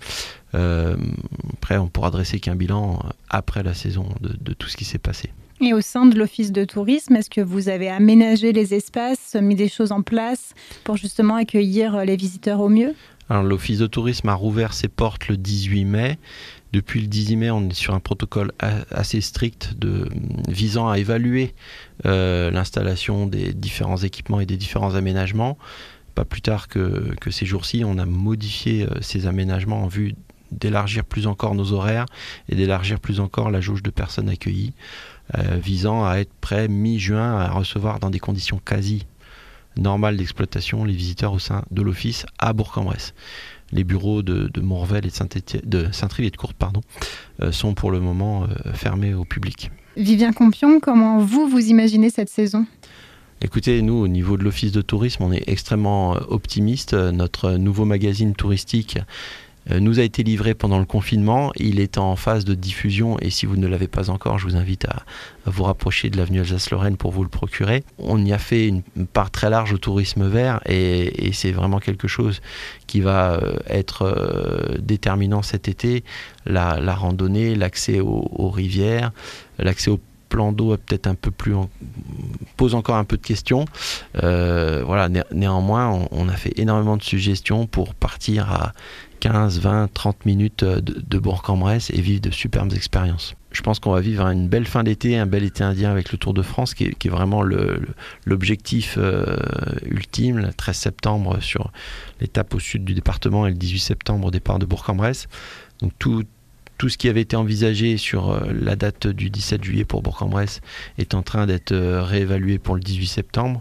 Après, on pourra dresser qu'un bilan après la saison de tout ce qui s'est passé. Et au sein de l'Office de tourisme, est-ce que vous avez aménagé les espaces, mis des choses en place pour justement accueillir les visiteurs au mieux? Alors, l'Office de tourisme a rouvert ses portes le 18 mai. Depuis le 18 mai, on est sur un protocole assez strict visant à évaluer l'installation des différents équipements et des différents aménagements. Pas plus tard que ces jours-ci, on a modifié ces aménagements en vue d'élargir plus encore nos horaires et d'élargir plus encore la jauge de personnes accueillies, visant à être prêt mi-juin à recevoir dans des conditions quasi normales d'exploitation les visiteurs au sein de l'office à Bourg-en-Bresse. Les bureaux de Montrevel et de Saint-Trivier-de-Courte sont pour le moment fermés au public. Vivien Compion, comment vous imaginez cette saison ? Écoutez, nous, au niveau de l'Office de tourisme, on est extrêmement optimiste. Notre nouveau magazine touristique nous a été livré pendant le confinement. Il est en phase de diffusion et si vous ne l'avez pas encore, je vous invite à vous rapprocher de l'avenue Alsace-Lorraine pour vous le procurer. On y a fait une part très large au tourisme vert et c'est vraiment quelque chose qui va être déterminant cet été. La randonnée, l'accès aux rivières, l'accès aux plan d'eau peut-être un peu plus pose encore un peu de questions. Voilà, néanmoins, on a fait énormément de suggestions pour partir à 15, 20, 30 minutes de Bourg-en-Bresse et vivre de superbes expériences. Je pense qu'on va vivre une belle fin d'été, un bel été indien avec le Tour de France qui est vraiment l'objectif ultime, le 13 septembre sur l'étape au sud du département et le 18 septembre au départ de Bourg-en-Bresse. Donc tout ce qui avait été envisagé sur la date du 17 juillet pour Bourg-en-Bresse est en train d'être réévalué pour le 18 septembre.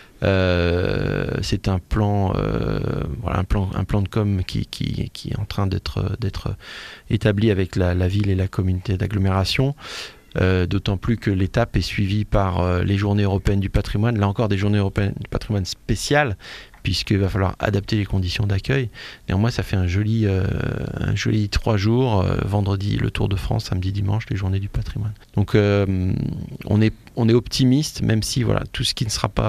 C'est un plan, un plan de com qui est en train d'être établi avec la ville et la communauté d'agglomération. D'autant plus que l'étape est suivie par les Journées européennes du patrimoine. Là encore, des Journées européennes du patrimoine spéciales, puisqu'il va falloir adapter les conditions d'accueil. Néanmoins, ça fait un joli 3 jours, vendredi le Tour de France, samedi, dimanche, les Journées du patrimoine. Donc on est optimiste, même si tout ce qui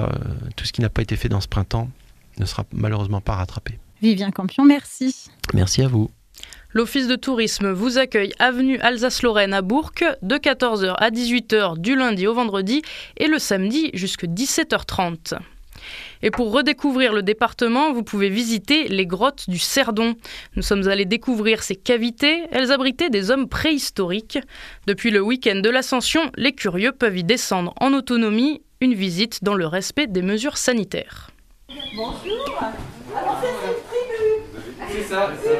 n'a pas été fait dans ce printemps ne sera malheureusement pas rattrapé. Vivien Campion, merci. Merci à vous. L'Office de tourisme vous accueille avenue Alsace-Lorraine à Bourg de 14h à 18h du lundi au vendredi et le samedi jusqu'à 17h30. Et pour redécouvrir le département, vous pouvez visiter les grottes du Cerdon. Nous sommes allés découvrir ces cavités. Elles abritaient des hommes préhistoriques. Depuis le week-end de l'Ascension, les curieux peuvent y descendre en autonomie. Une visite dans le respect des mesures sanitaires. Bonjour. Alors c'est une tribu.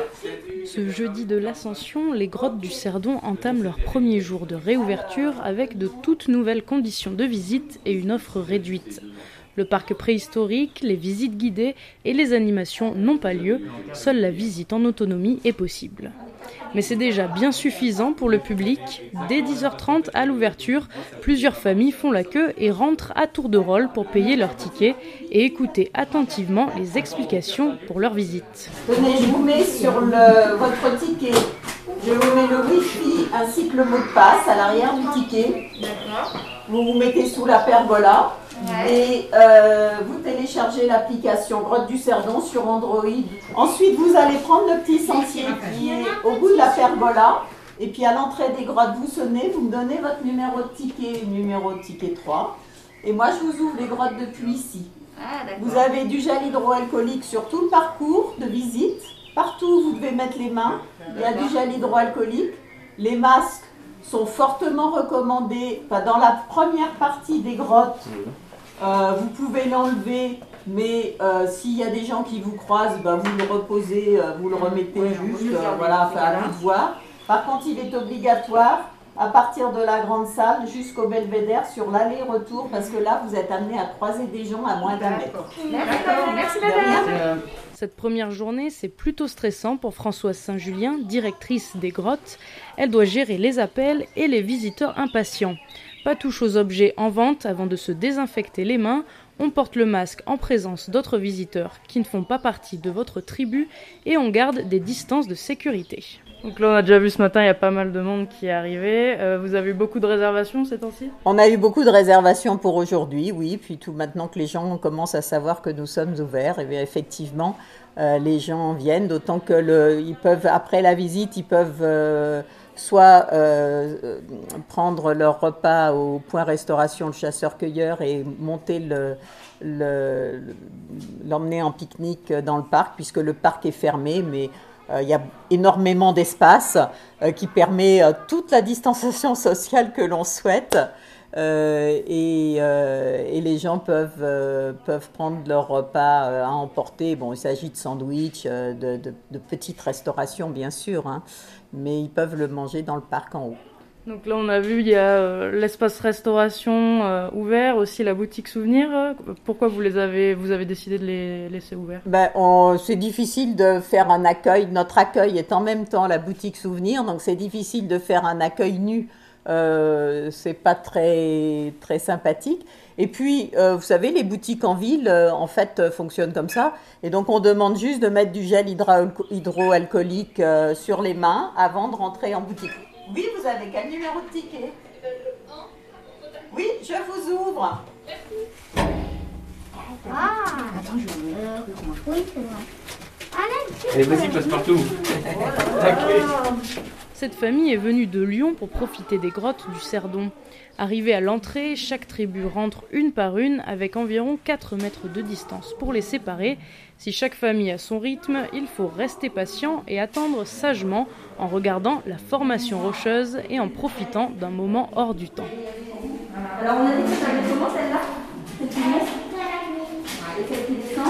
Ce jeudi de l'Ascension, les grottes du Cerdon entament leur premier jour de réouverture avec de toutes nouvelles conditions de visite et une offre réduite. Le parc préhistorique, les visites guidées et les animations n'ont pas lieu, seule la visite en autonomie est possible. Mais c'est déjà bien suffisant pour le public. Dès 10h30 à l'ouverture, plusieurs familles font la queue et rentrent à tour de rôle pour payer leur ticket et écouter attentivement les explications pour leur visite. Tenez, je vous mets sur votre ticket. Je vous mets le Wi-Fi ainsi que le mot de passe à l'arrière du ticket. D'accord. Vous vous mettez sous la pergola. Et vous téléchargez l'application Grotte du Cerdon sur Android. Ensuite, vous allez prendre le petit sentier qui est au bout de la pergola. Et puis à l'entrée des grottes, vous sonnez, vous me donnez votre numéro de ticket 3. Et moi, je vous ouvre les grottes depuis ici. Vous avez du gel hydroalcoolique sur tout le parcours de visite. Partout où vous devez mettre les mains, il y a du gel hydroalcoolique. Les masques sont fortement recommandés. Dans la première partie des grottes, vous pouvez l'enlever, mais s'il y a des gens qui vous croisent, vous le reposez, vous le remettez juste, à vous de voir. Par contre, il est obligatoire à partir de la grande salle jusqu'au belvédère sur l'aller-retour, parce que là, vous êtes amené à croiser des gens à moins d'1 mètre. Merci madame. Cette première journée, c'est plutôt stressant pour Françoise Saint-Julien, directrice des grottes. Elle doit gérer les appels et les visiteurs impatients. Pas touche aux objets en vente avant de se désinfecter les mains. On porte le masque en présence d'autres visiteurs qui ne font pas partie de votre tribu et on garde des distances de sécurité. Donc là, on a déjà vu ce matin, il y a pas mal de monde qui est arrivé. Vous avez eu beaucoup de réservations ces temps-ci ? On a eu beaucoup de réservations pour aujourd'hui, oui. Puis tout maintenant que les gens commencent à savoir que nous sommes ouverts, et bien effectivement, les gens viennent. D'autant que ils peuvent, après la visite, ils peuvent soit prendre leur repas au point restauration, le chasseur-cueilleur, et monter l'emmener en pique-nique dans le parc, puisque le parc est fermé, mais il y a énormément d'espace qui permet toute la distanciation sociale que l'on souhaite et les gens peuvent prendre leur repas à emporter. Bon, il s'agit de sandwichs, de petites restaurations bien sûr, mais ils peuvent le manger dans le parc en haut. Donc là, on a vu, il y a l'espace restauration ouvert, aussi la boutique souvenir. Pourquoi vous avez décidé de les laisser ouverts ? C'est difficile de faire un accueil. Notre accueil est en même temps la boutique souvenir, donc c'est difficile de faire un accueil nu. C'est pas très, très sympathique. Et puis, vous savez, les boutiques en ville, en fait, fonctionnent comme ça. Et donc, on demande juste de mettre du gel hydroalcoolique sur les mains avant de rentrer en boutique. Oui, vous avez quel numéro de ticket ? Oui, je vous ouvre. Attends, je vais ouvrir. Oui, c'est vrai. Allez, vas-y, passe partout. C'est cette famille est venue de Lyon pour profiter des grottes du Cerdon. Arrivée à l'entrée, chaque tribu rentre une par une avec environ 4 mètres de distance pour les séparer. Si chaque famille a son rythme, il faut rester patient et attendre sagement en regardant la formation rocheuse et en profitant d'un moment hors du temps. Alors on a dit que ça s'appelait comment celle-là? Celle qui monte? Et celle qui descend?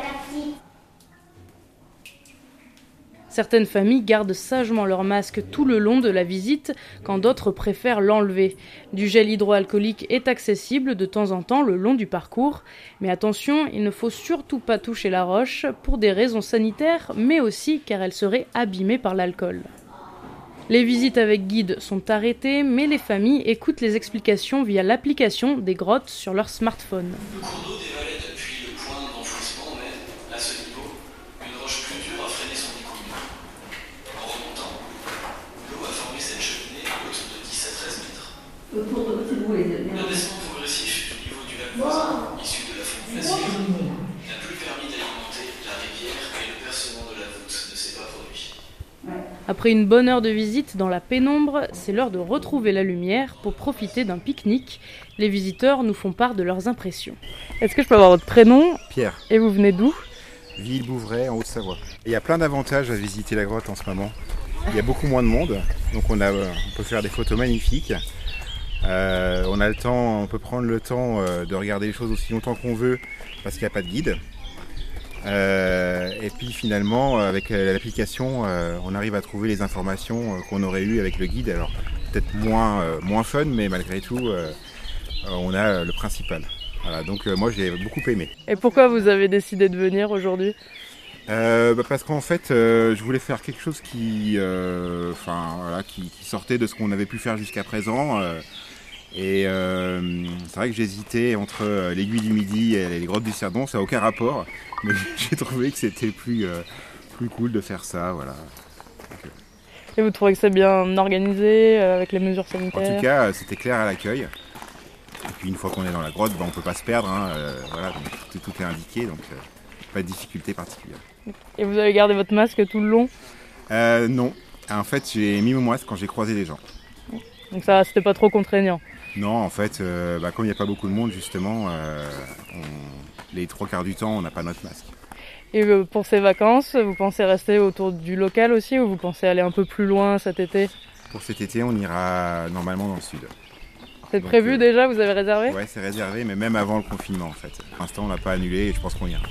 Certaines familles gardent sagement leur masque tout le long de la visite, quand d'autres préfèrent l'enlever. Du gel hydroalcoolique est accessible de temps en temps le long du parcours. Mais attention, il ne faut surtout pas toucher la roche pour des raisons sanitaires, mais aussi car elle serait abîmée par l'alcool. Les visites avec guide sont arrêtées, mais les familles écoutent les explications via l'application des grottes sur leur smartphone. Le baissement progressif du niveau du lac voisin, issu de la fonte glaciaire, n'a plus permis d'alimenter la rivière et le percement de la voûte ne s'est pas produit. Après une bonne heure de visite dans la pénombre, c'est l'heure de retrouver la lumière pour profiter d'un pique-nique. Les visiteurs nous font part de leurs impressions. Est-ce que je peux avoir votre prénom? Pierre. Et vous venez d'où? Ville-Bouvray, en Haute-Savoie. Il y a plein d'avantages à visiter la grotte en ce moment. Il y a beaucoup moins de monde, donc on peut faire des photos magnifiques. On a le temps, on peut prendre le temps de regarder les choses aussi longtemps qu'on veut parce qu'il n'y a pas de guide. Et puis finalement, avec l'application, on arrive à trouver les informations qu'on aurait eues avec le guide. Alors peut-être moins fun, mais malgré tout, on a le principal. Voilà, donc moi j'ai beaucoup aimé. Et pourquoi vous avez décidé de venir aujourd'hui? Parce qu'en fait, je voulais faire quelque chose qui sortait de ce qu'on avait pu faire jusqu'à présent. Et c'est vrai que j'hésitais entre l'aiguille du Midi et les grottes du Cerdon, ça n'a aucun rapport, mais j'ai trouvé que c'était plus cool de faire ça, voilà. Donc, et vous trouvez que c'est bien organisé avec les mesures sanitaires? En tout cas, c'était clair à l'accueil. Et puis une fois qu'on est dans la grotte, on ne peut pas se perdre, voilà, donc tout est indiqué, donc pas de difficulté particulière. Et vous avez gardé votre masque tout le long? Non, en fait j'ai mis mon masque quand j'ai croisé des gens. Donc ça, c'était pas trop contraignant? Non, en fait, comme il n'y a pas beaucoup de monde justement, les 3/4 du temps on n'a pas notre masque. Et pour ces vacances, vous pensez rester autour du local aussi ou vous pensez aller un peu plus loin cet été? Pour cet été, on ira normalement dans le sud. C'est prévu déjà? Vous avez réservé? Ouais, c'est réservé, mais même avant le confinement en fait. Pour l'instant, on n'a pas annulé et je pense qu'on ira.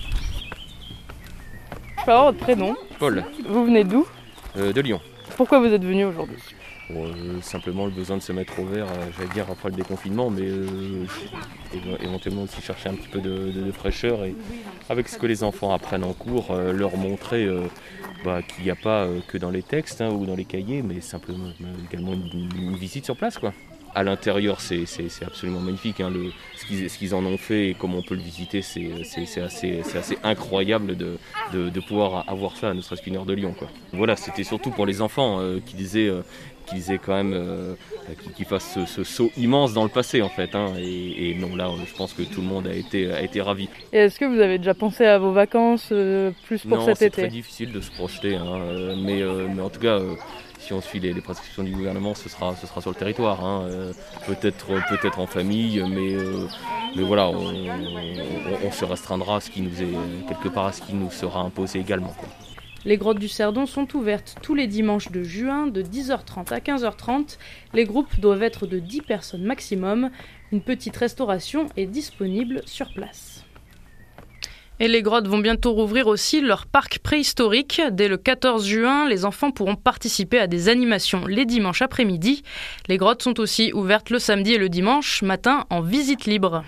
Je peux avoir votre prénom? Paul. Vous venez d'où? De Lyon. Pourquoi vous êtes venu aujourd'hui? Simplement le besoin de se mettre au vert, j'allais dire après le déconfinement, mais éventuellement aussi chercher un petit peu de fraîcheur et avec ce que les enfants apprennent en cours, leur montrer qu'il n'y a pas que dans les textes ou dans les cahiers, mais simplement également une visite sur place, quoi. À l'intérieur, c'est absolument magnifique. Ce qu'ils en ont fait et comment on peut le visiter, c'est assez incroyable de pouvoir avoir ça, ne serait-ce qu'une heure de Lyon, quoi. Voilà, c'était surtout pour les enfants qui disaient quand même qu'ils fassent ce saut immense dans le passé, en fait. Et non, là, je pense que tout le monde a été ravi. Et est-ce que vous avez déjà pensé à vos vacances plus pour cet été? C'est très difficile de se projeter, mais en tout cas... Si on suit les prescriptions du gouvernement, ce sera sur le territoire, peut-être en famille, mais voilà, on se restreindra à ce qui nous est quelque part à ce qui nous sera imposé également, quoi. Les grottes du Cerdon sont ouvertes tous les dimanches de juin de 10h30 à 15h30. Les groupes doivent être de 10 personnes maximum. Une petite restauration est disponible sur place. Et les grottes vont bientôt rouvrir aussi leur parc préhistorique. Dès le 14 juin, les enfants pourront participer à des animations les dimanches après-midi. Les grottes sont aussi ouvertes le samedi et le dimanche matin en visite libre.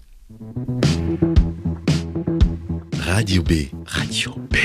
Radio B. Radio B.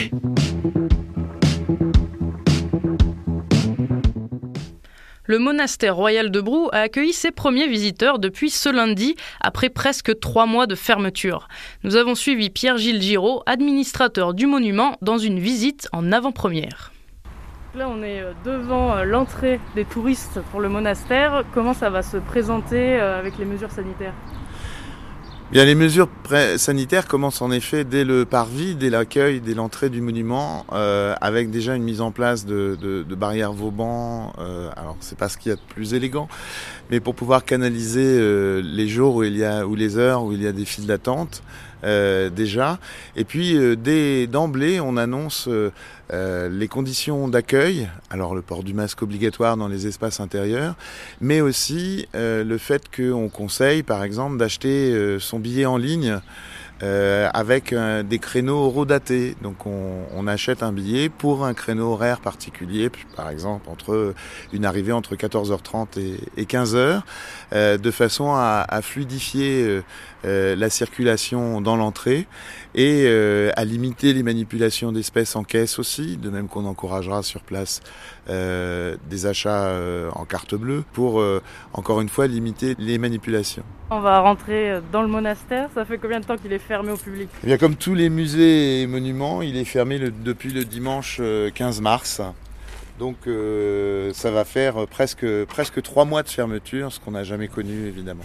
Le monastère royal de Brou a accueilli ses premiers visiteurs depuis ce lundi, après presque 3 mois de fermeture. Nous avons suivi Pierre-Gilles Giraud, administrateur du monument, dans une visite en avant-première. Là, on est devant l'entrée des touristes pour le monastère. Comment ça va se présenter avec les mesures sanitaires ? Bien, les mesures sanitaires commencent en effet dès le parvis, dès l'accueil, dès l'entrée du monument, avec déjà une mise en place de barrières Vauban. Alors, c'est pas ce qu'il y a de plus élégant, mais pour pouvoir canaliser les jours ou les heures où il y a des files d'attente. Déjà. Et puis d'emblée, on annonce les conditions d'accueil, alors le port du masque obligatoire dans les espaces intérieurs, mais aussi le fait qu'on conseille, par exemple, d'acheter son billet en ligne avec des créneaux horodatés. Donc on achète un billet pour un créneau horaire particulier, par exemple une arrivée entre 14h30 et 15h, de façon à fluidifier la circulation dans l'entrée et à limiter les manipulations d'espèces en caisse aussi, de même qu'on encouragera sur place des achats en carte bleue pour, encore une fois, limiter les manipulations. On va rentrer dans le monastère. Ça fait combien de temps qu'il est fermé au public ? Eh bien, comme tous les musées et monuments, il est fermé depuis le dimanche 15 mars. Donc ça va faire presque 3 mois de fermeture, ce qu'on n'a jamais connu évidemment.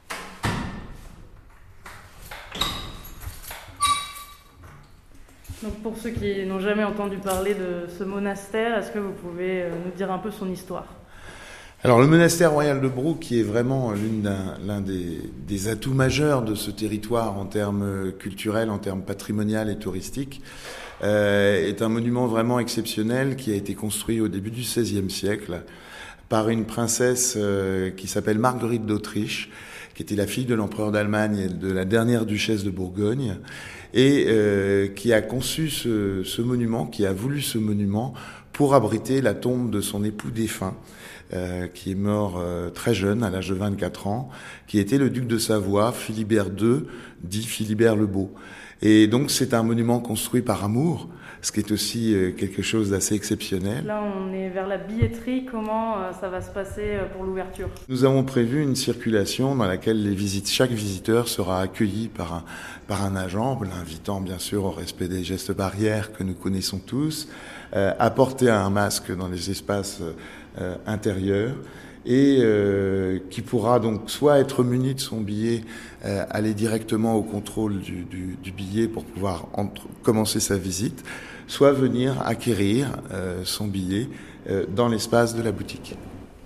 Donc pour ceux qui n'ont jamais entendu parler de ce monastère, est-ce que vous pouvez nous dire un peu son histoire ? Alors le monastère royal de Brou, qui est vraiment l'un des atouts majeurs de ce territoire en termes culturels, en termes patrimonial et touristiques, est un monument vraiment exceptionnel qui a été construit au début du XVIe siècle par une princesse qui s'appelle Marguerite d'Autriche, qui était la fille de l'empereur d'Allemagne et de la dernière duchesse de Bourgogne, et qui a conçu ce monument, qui a voulu ce monument pour abriter la tombe de son époux défunt, qui est mort très jeune, à l'âge de 24 ans, qui était le duc de Savoie, Philibert II, dit Philibert le Beau. Et donc c'est un monument construit par amour, ce qui est aussi quelque chose d'assez exceptionnel. Là, on est vers la billetterie. Comment ça va se passer pour l'ouverture ? Nous avons prévu une circulation dans laquelle chaque visiteur sera accueilli par un agent, l'invitant bien sûr au respect des gestes barrières que nous connaissons tous, à porter un masque dans les espaces intérieurs, et qui pourra donc soit être muni de son billet, aller directement au contrôle du billet pour pouvoir commencer sa visite, soit venir acquérir son billet dans l'espace de la boutique.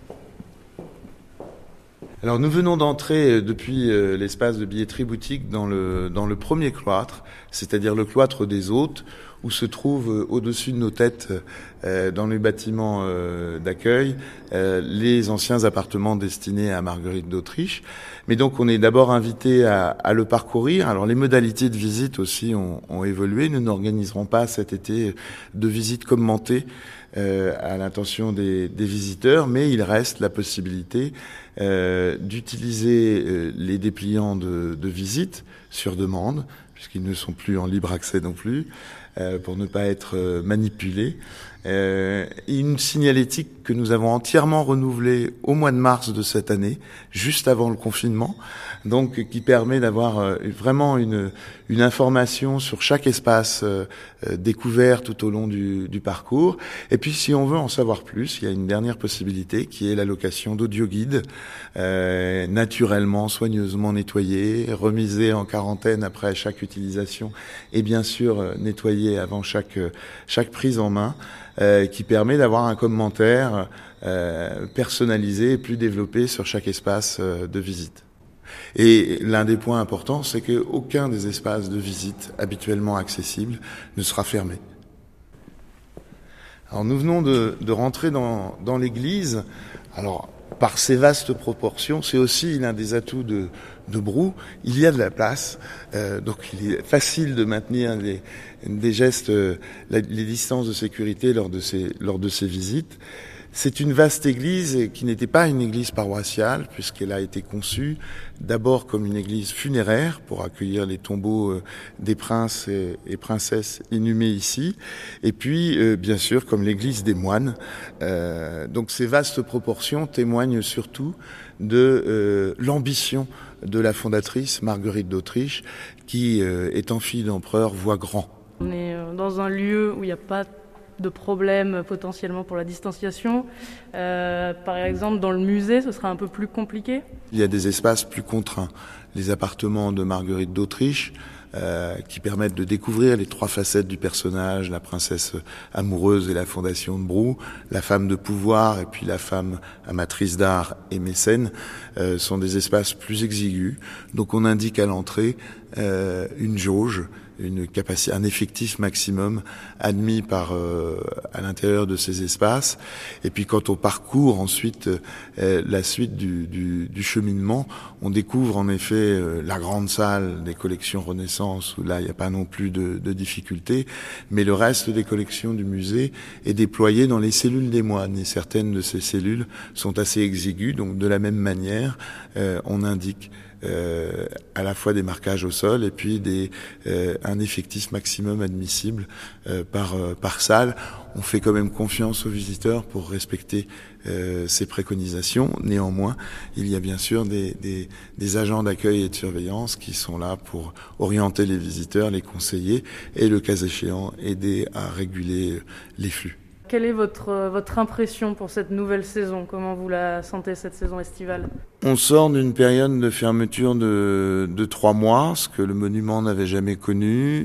Alors nous venons d'entrer depuis l'espace de billetterie boutique dans le premier cloître, c'est-à-dire le cloître des hôtes, où se trouvent au-dessus de nos têtes, dans les bâtiments d'accueil, les anciens appartements destinés à Marguerite d'Autriche. Mais donc on est d'abord invité à le parcourir. Alors les modalités de visite aussi ont évolué. Nous n'organiserons pas cet été de visite commentée à l'intention des visiteurs, mais il reste la possibilité d'utiliser les dépliants de visite sur demande, puisqu'ils ne sont plus en libre accès non plus, pour ne pas être manipulés. Une signalétique que nous avons entièrement renouvelée au mois de mars de cette année, juste avant le confinement, donc qui permet d'avoir vraiment une information sur chaque espace découvert tout au long du parcours. Et puis si on veut en savoir plus, il y a une dernière possibilité qui est la location d'audioguides, naturellement, soigneusement nettoyés, remisés en quarantaine après chaque utilisation et bien sûr nettoyés avant chaque prise en main, qui permet d'avoir un commentaire personnalisé et plus développé sur chaque espace de visite. Et l'un des points importants, c'est qu'aucun des espaces de visite habituellement accessibles ne sera fermé. Alors nous venons de rentrer dans l'église. Alors par ses vastes proportions, c'est aussi l'un des atouts de Brou. Il y a de la place, donc il est facile de maintenir des gestes, les distances de sécurité lors de ces visites. C'est une vaste église qui n'était pas une église paroissiale, puisqu'elle a été conçue d'abord comme une église funéraire pour accueillir les tombeaux des princes et princesses inhumés ici, et puis bien sûr comme l'église des moines. Donc ces vastes proportions témoignent surtout de l'ambition de la fondatrice Marguerite d'Autriche, qui, étant fille d'empereur, voit grand. On est dans un lieu où il n'y a pas de problèmes potentiellement pour la distanciation. Par exemple, dans le musée, ce sera un peu plus compliqué. Il y a des espaces plus contraints. Les appartements de Marguerite d'Autriche, qui permettent de découvrir les 3 facettes du personnage, la princesse amoureuse et la fondation de Brou, la femme de pouvoir et puis la femme amatrice d'art et mécène, sont des espaces plus exigus. Donc on indique à l'entrée une jauge, une capacité, un effectif maximum admis à l'intérieur de ces espaces. Et puis quand on parcourt ensuite la suite du cheminement, on découvre en effet la grande salle des collections Renaissance, où là il n'y a pas non plus de difficultés, mais le reste des collections du musée est déployé dans les cellules des moines, et certaines de ces cellules sont assez exiguës, donc de la même manière on indique à la fois des marquages au sol et puis un effectif maximum admissible par salle. On fait quand même confiance aux visiteurs pour respecter ces préconisations. Néanmoins, il y a bien sûr des agents d'accueil et de surveillance qui sont là pour orienter les visiteurs, les conseiller et, le cas échéant, aider à réguler les flux. Quelle est votre impression pour cette nouvelle saison ? Comment vous la sentez, cette saison estivale ? On sort d'une période de fermeture de 3 mois, ce que le monument n'avait jamais connu,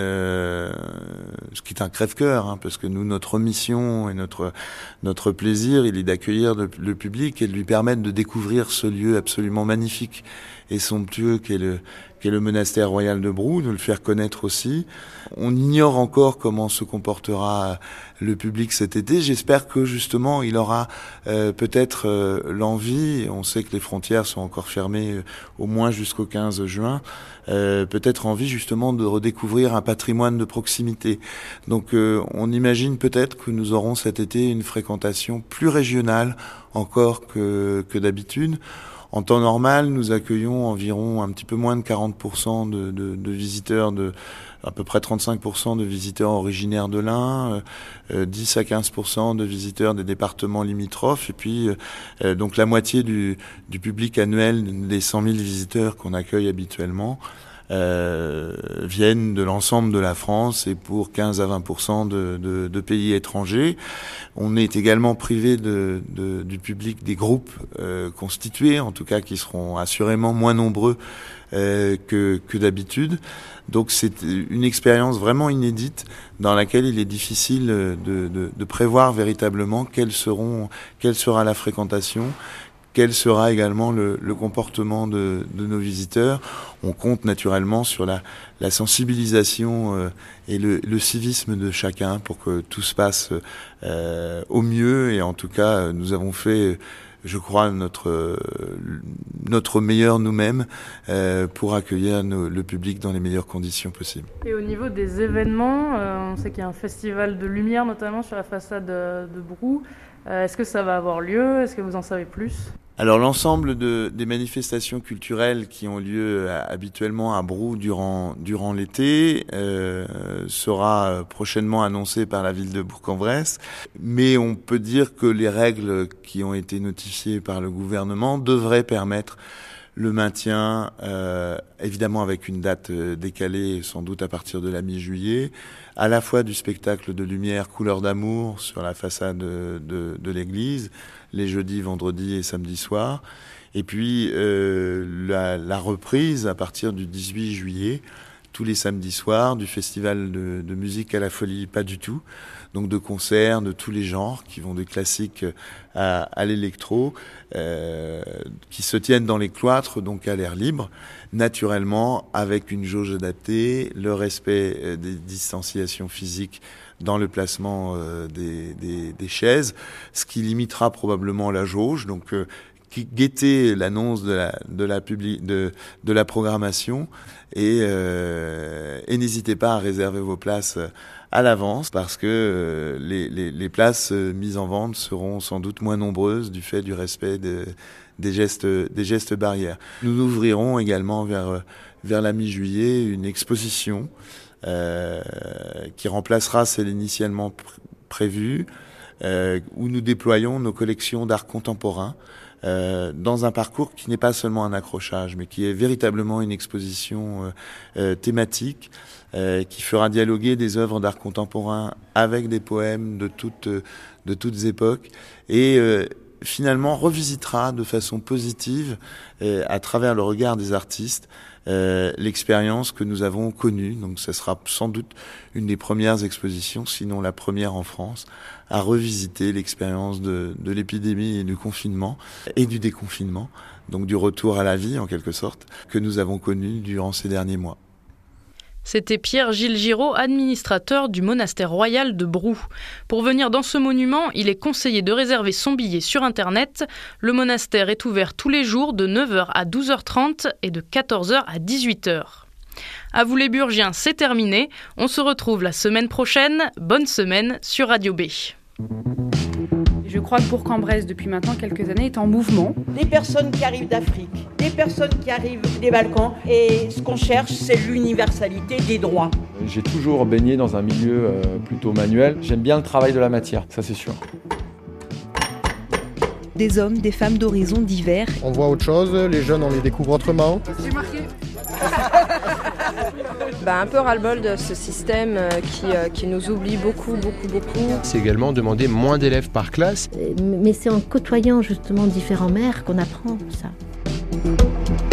ce qui est un crève-cœur, parce que nous, notre mission et notre plaisir, il est d'accueillir le public et de lui permettre de découvrir ce lieu absolument magnifique et somptueux qu'est le monastère royal de Brou, de le faire connaître aussi. On ignore encore comment se comportera le public cet été. J'espère que justement il aura peut-être l'envie, on sait que les frontières sont encore fermées au moins jusqu'au 15 juin, peut-être envie justement de redécouvrir un patrimoine de proximité. Donc on imagine peut-être que nous aurons cet été une fréquentation plus régionale encore que d'habitude. En temps normal, nous accueillons environ un petit peu moins de 40% de visiteurs, à peu près 35% de visiteurs originaires de l'Ain, 10 à 15% de visiteurs des départements limitrophes, et puis donc la moitié du public annuel des 100 000 visiteurs qu'on accueille habituellement viennent de l'ensemble de la France et pour 15 à 20% de pays étrangers. On est également privé du public des groupes constitués, en tout cas qui seront assurément moins nombreux que d'habitude. Donc c'est une expérience vraiment inédite dans laquelle il est difficile de prévoir véritablement quelle sera la fréquentation, quel sera également le comportement de nos visiteurs. On compte naturellement sur la sensibilisation et le civisme de chacun pour que tout se passe au mieux. Et en tout cas, nous avons fait, je crois, notre meilleur nous-mêmes pour accueillir le public dans les meilleures conditions possibles. Et au niveau des événements, on sait qu'il y a un festival de lumière notamment sur la façade de Brou. Est-ce que ça va avoir lieu ? Est-ce que vous en savez plus ? Alors l'ensemble des manifestations culturelles qui ont lieu habituellement à Brou durant l'été sera prochainement annoncé par la ville de Bourg-en-Bresse. Mais on peut dire que les règles qui ont été notifiées par le gouvernement devraient permettre le maintien, évidemment avec une date décalée, sans doute à partir de la mi-juillet, à la fois du spectacle de lumière Couleur d'amour sur la façade de l'église, les jeudis, vendredis et samedis soirs, et puis la reprise à partir du 18 juillet, tous les samedis soirs, du festival de musique à la folie, pas du tout, donc de concerts de tous les genres, qui vont des classiques à l'électro, qui se tiennent dans les cloîtres, donc à l'air libre, naturellement avec une jauge adaptée, le respect des distanciations physiques dans le placement des chaises, ce qui limitera probablement la jauge, donc guettez l'annonce de la programmation et n'hésitez pas à réserver vos places à l'avance parce que les places mises en vente seront sans doute moins nombreuses du fait du respect des gestes barrières. Nous ouvrirons également vers la mi-juillet une exposition qui remplacera celle initialement prévue où nous déployons nos collections d'art contemporain dans un parcours qui n'est pas seulement un accrochage, mais qui est véritablement une exposition thématique, qui fera dialoguer des œuvres d'art contemporain avec des poèmes de toutes époques, et finalement revisitera de façon positive, à travers le regard des artistes, l'expérience que nous avons connue. Donc ce sera sans doute une des premières expositions, sinon la première en France, à revisiter l'expérience de l'épidémie et du confinement et du déconfinement, donc du retour à la vie en quelque sorte, que nous avons connu durant ces derniers mois. C'était Pierre-Gilles Giraud, administrateur du monastère royal de Brou. Pour venir dans ce monument, il est conseillé de réserver son billet sur Internet. Le monastère est ouvert tous les jours de 9h à 12h30 et de 14h à 18h. À vous les Burgiens, c'est terminé. On se retrouve la semaine prochaine. Bonne semaine sur Radio B. Je crois que Bourg-en-Bresse, depuis maintenant quelques années, est en mouvement. Des personnes qui arrivent d'Afrique, des personnes qui arrivent des Balkans, et ce qu'on cherche, c'est l'universalité des droits. J'ai toujours baigné dans un milieu plutôt manuel. J'aime bien le travail de la matière, ça c'est sûr. Des hommes, des femmes d'horizons divers. On voit autre chose, les jeunes on les découvre autrement. C'est marqué. Un peu ras-le-bol de ce système qui nous oublie beaucoup. C'est également demander moins d'élèves par classe. Mais c'est en côtoyant justement différents maires qu'on apprend ça.